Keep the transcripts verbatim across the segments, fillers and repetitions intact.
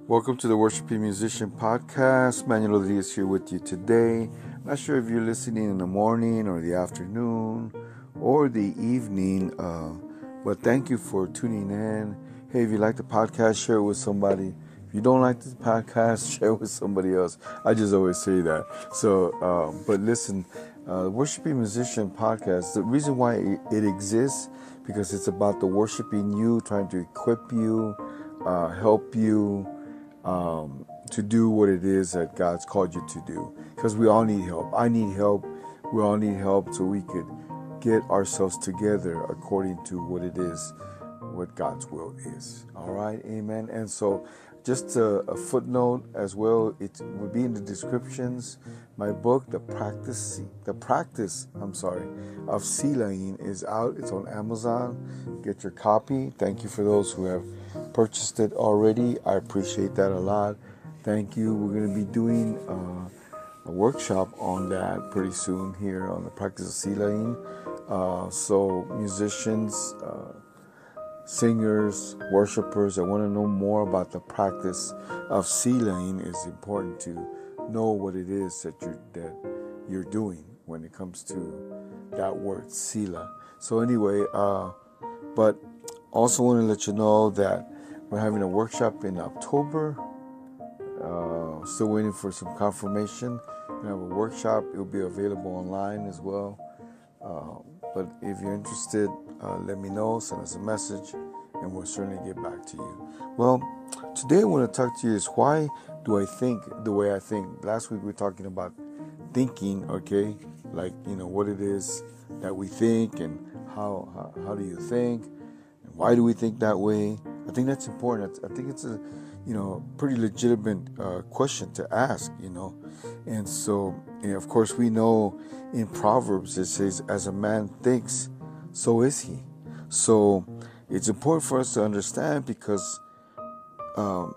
Welcome to the Worshiping Musician Podcast. Manuel Diaz here with you today. Not sure if you're listening in the morning or the afternoon or the evening, uh, but thank you for tuning in. Hey, if you like the podcast, share it with somebody. If you don't like the podcast, share it with somebody else. I just always say that. So, uh, but listen, uh, Worshiping Musician Podcast, the reason why it, it exists, because it's about the worshiping you, trying to equip you, uh, help you, Um, to do what it is that God's called you to do. Because we all need help. I need help. We all need help so we could get ourselves together according to what it is, what God's will is. All right, amen. And so just a, a footnote as well, it will be in the descriptions. My book, The Practice, The Practice, I'm sorry, of Sealing is out. It's on Amazon. Get your copy. Thank you for those who have purchased it already. I appreciate that a lot. Thank you. We're going to be doing uh, a workshop on that pretty soon here on the practice of Sealing. Uh, so musicians, uh, singers, worshipers that want to know more about the practice of Sealing, is important to know what it is that you're that you're doing when it comes to that word Sila. So anyway, uh, but also want to let you know that we're having a workshop in October. Uh, still waiting for some confirmation. We have a workshop. It will be available online as well. Uh, but if you're interested, uh, let me know. Send us a message, and we'll certainly get back to you. Well, today I want to talk to you is why do I think the way I think? Last week we were talking about thinking, okay? Like, you know, what it is that we think and how how, how do you think? And why do we think that way? I think that's important. I think it's a, you know, pretty legitimate uh, question to ask, you know. And so, and of course, we know in Proverbs it says, as a man thinks, so is he. So it's important for us to understand because um,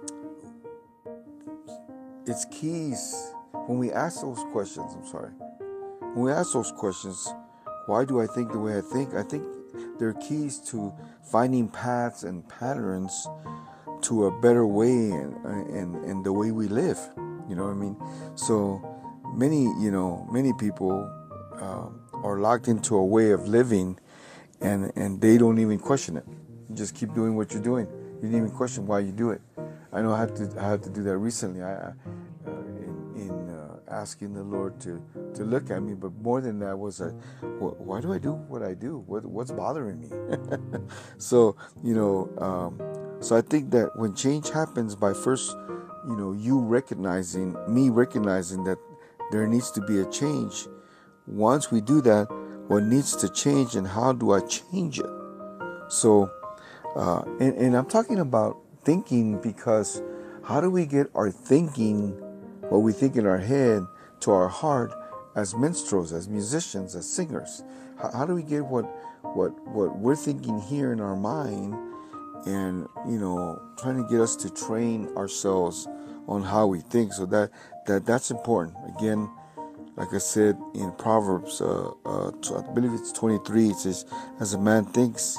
it's keys. When we ask those questions, I'm sorry, when we ask those questions, why do I think the way I think? I think they're keys to finding paths and patterns to a better way in, in, in the way we live. You know what I mean? So many, you know, many people um, are locked into a way of living and, and they don't even question it. You just keep doing what you're doing. You didn't even question why you do it. I know I had to, I had to do that recently. I, uh, in, in uh, asking the Lord to, to look at me, but more than that was like, why do I do what I do? What, what's bothering me? So, you know, um, so I think that when change happens by first, you know, you recognizing, me recognizing that there needs to be a change. Once we do that, what needs to change and how do I change it? So, uh, and, and I'm talking about thinking because how do we get our thinking, what we think in our head, to our heart as minstrels, as musicians, as singers? How, how do we get what, what, what we're thinking here in our mind and, you know, trying to get us to train ourselves on how we think? So that, that that's important. Again, like I said in Proverbs, uh, uh, I believe it's twenty-three, it says, as a man thinks,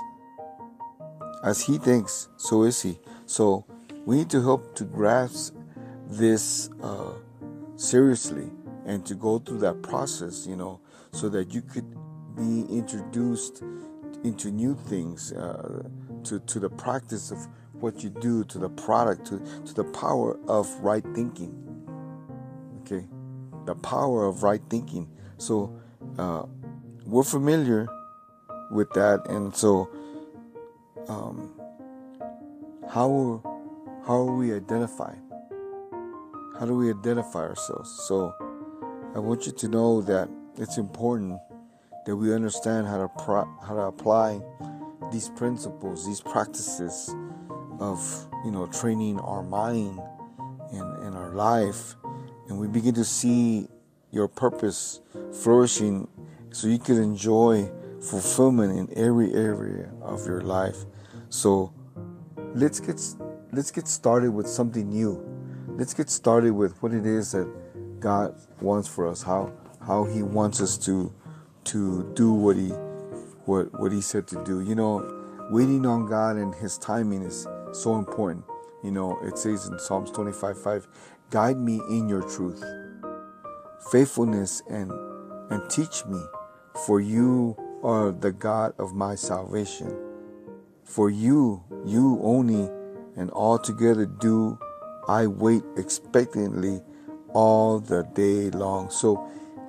as he thinks, so is he. So we need to help to grasp this uh, seriously and to go through that process, you know, so that you could be introduced into new things, uh, to, to the practice of what you do, to the product, to, to the power of right thinking. Okay, the power of right thinking. So uh, we're familiar with that, and so um, how how are we identified? How do we identify ourselves? So I want you to know that it's important that we understand how to pro- how to apply these principles, these practices of, you know, training our mind and, and our life, and we begin to see your purpose flourishing so you can enjoy fulfillment in every area of your life. So let's get let's get started with something new. Let's get started with what it is that God wants for us, how how He wants us to to do what He what what He said to do. You know, waiting on God and His timing is so important. You know, it says in Psalms twenty-five five, guide me in your truth, faithfulness, and and teach me, for you are the God of my salvation. For you, you only, and altogether do I wait expectantly all the day long. So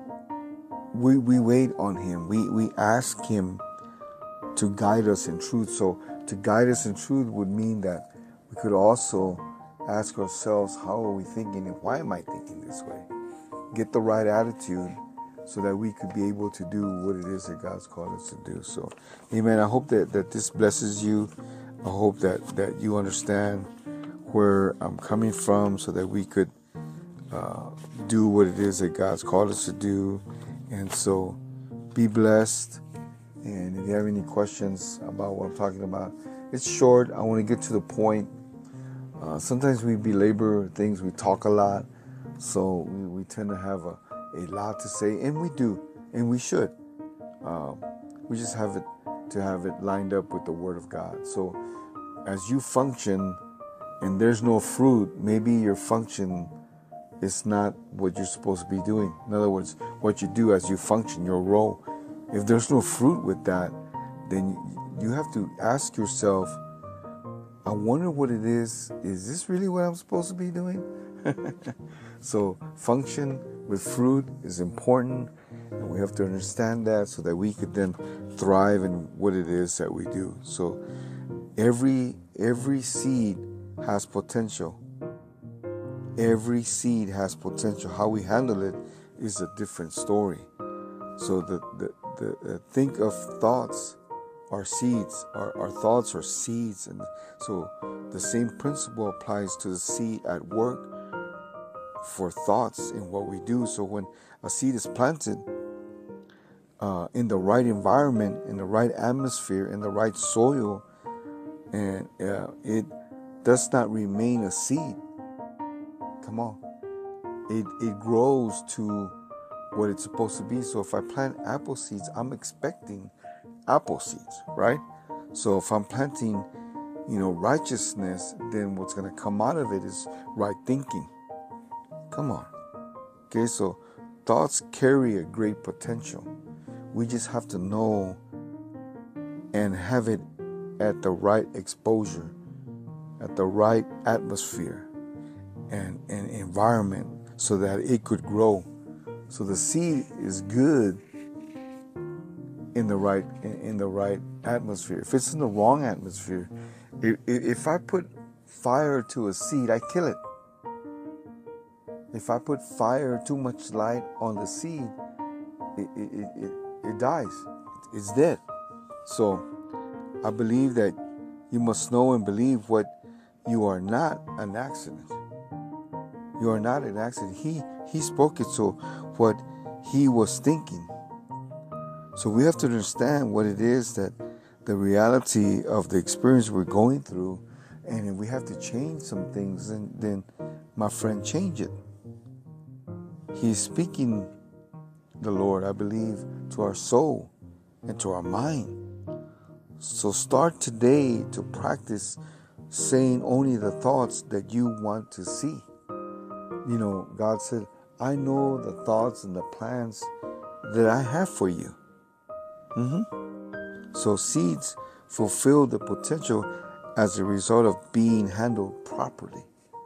we we wait on him. We we ask him to guide us in truth. So to guide us in truth would mean that we could also ask ourselves, how are we thinking and why am I thinking this way? Get the right attitude so that we could be able to do what it is that God's called us to do. So, amen. I hope that, that this blesses you. I hope that, that you understand where I'm coming from so that we could uh, do what it is that God's called us to do. And so be blessed. And if you have any questions about what I'm talking about, it's short. I want to get to the point. Uh, sometimes we belabor things. We talk a lot. So we, we tend to have a, a lot to say. And we do. And we should. Um, we just have it to have it lined up with the Word of God. So as you function and there's no fruit, maybe your function is not what you're supposed to be doing. In other words, what you do as you function, your role. If there's no fruit with that, then you have to ask yourself, I wonder what it is. Is this really what I'm supposed to be doing? So function with fruit is important, and we have to understand that so that we could then thrive in what it is that we do. So every every seed has potential. Every seed has potential. How we handle it is a different story. So the the, the uh, think of thoughts are seeds. Our, our thoughts are seeds, and so the same principle applies to the seed at work for thoughts in what we do. So when a seed is planted uh, in the right environment, in the right atmosphere, in the right soil, and uh, it does not remain a seed. Come on. It it grows to what it's supposed to be. So if I plant apple seeds, I'm expecting apple seeds, right? So if I'm planting, you know, righteousness, then what's going to come out of it is right thinking. Come on. Okay, so thoughts carry a great potential. We just have to know and have it at the right exposure, at the right atmosphere and, and environment so that it could grow. So the seed is good in the right in, in the right atmosphere. If it's in the wrong atmosphere, if, if I put fire to a seed, I kill it. If I put fire, too much light on the seed, it it, it, it, it dies. It's dead. So I believe that you must know and believe what you are not an accident. You are not an accident. He he spoke it, so what he was thinking. So we have to understand what it is that the reality of the experience we're going through, and if we have to change some things, then, then my friend, change it. He is speaking, the Lord, I believe, to our soul and to our mind. So start today to practice saying only the thoughts that you want to see. You know, God said, I know the thoughts and the plans that I have for you. Mm-hmm. So seeds fulfill the potential as a result of being handled properly.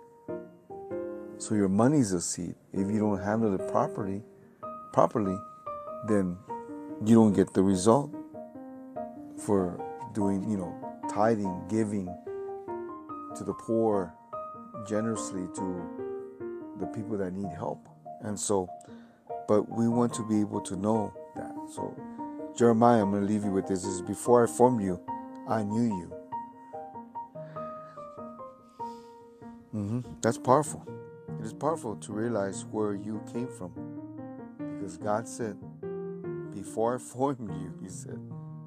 So your money's a seed. If you don't handle it properly, properly, then you don't get the result for doing, you know, tithing, giving to the poor, generously to the people that need help. And so, but we want to be able to know that. So Jeremiah, I'm going to leave you with this. This is before I formed you, I knew you. Mm-hmm. That's powerful. It is powerful to realize where you came from. Because God said, before I formed you, He said,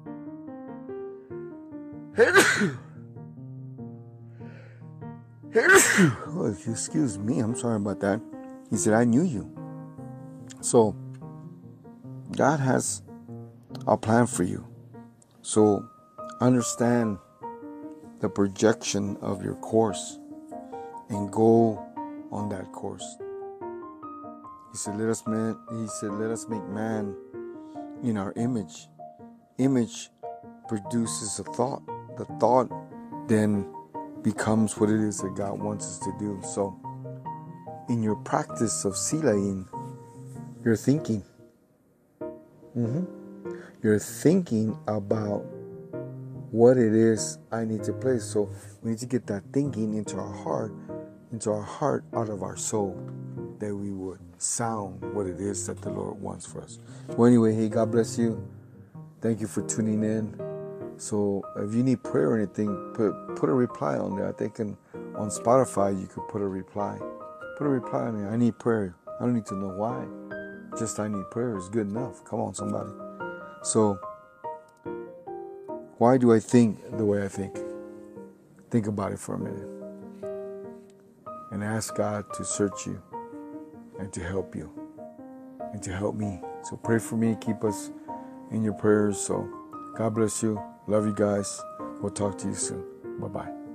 oh, excuse me, I'm sorry about that. He said, I knew you. So, God has a plan for you. So, understand the projection of your course. and go on that course. He said, let us man, he said, let us make man in our image. Image produces a thought. The thought then becomes what it is that God wants us to do. So in your practice of silaing, you're thinking. Mm-hmm. You're thinking about what it is I need to place. So we need to get that thinking into our heart, into our heart out of our soul, that we would sound what it is that the Lord wants for us. Well, anyway, hey, God bless you. Thank you for tuning in. So if you need prayer or anything, put put a reply on there. I think in, on Spotify you could put a reply. Put a reply on there. I need prayer. I don't need to know why. Just I need prayer is good enough. Come on, somebody. So why do I think the way I think? Think about it for a minute. And ask God to search you and to help you and to help me. So pray for me. Keep us in your prayers. So God bless you. Love you guys. We'll talk to you soon. Bye-bye.